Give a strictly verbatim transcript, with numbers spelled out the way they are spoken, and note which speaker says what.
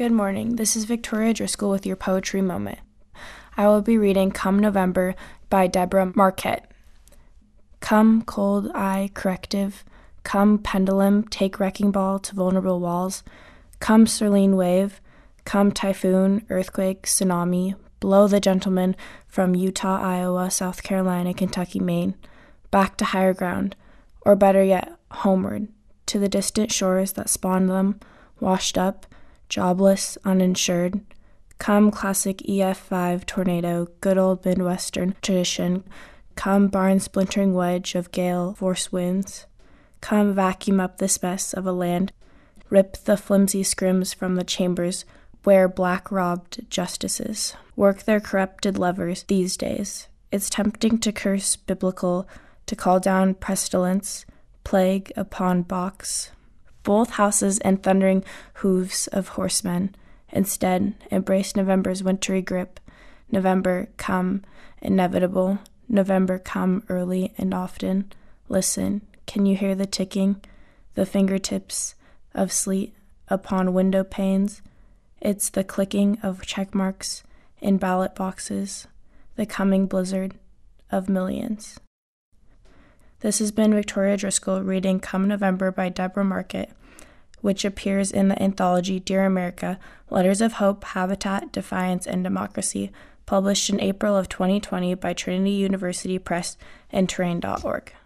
Speaker 1: Good morning. This is Victoria Driscoll with your Poetry Moment. I will be reading Come November by Deborah Marquette. Come, cold eye corrective. Come, pendulum, take wrecking ball to vulnerable walls. Come, Serene wave. Come, typhoon, earthquake, tsunami. Blow the gentleman from Utah, Iowa, South Carolina, Kentucky, Maine, back to higher ground, or better yet, homeward, to the distant shores that spawned them, washed up, jobless, uninsured. Come, classic E F five tornado, good old Midwestern tradition. Come, barn-splintering wedge of gale-force winds. Come, vacuum up this mess of a land. Rip the flimsy scrims from the chambers where black-robbed justices work their corrupted levers these days. It's tempting to curse biblical, to call down pestilence, plague upon box, both houses and thundering hooves of horsemen. Instead, embrace November's wintry grip. November, come, inevitable. November, come early and often. Listen, can you hear the ticking, the fingertips of sleet upon window panes? It's the clicking of check marks in ballot boxes, the coming blizzard of millions. This has been Victoria Driscoll reading Come November by Deborah Marquette, which appears in the anthology Dear America, Letters of Hope, Habitat, Defiance, and Democracy, published in April of twenty twenty by Trinity University Press and Terrain dot org.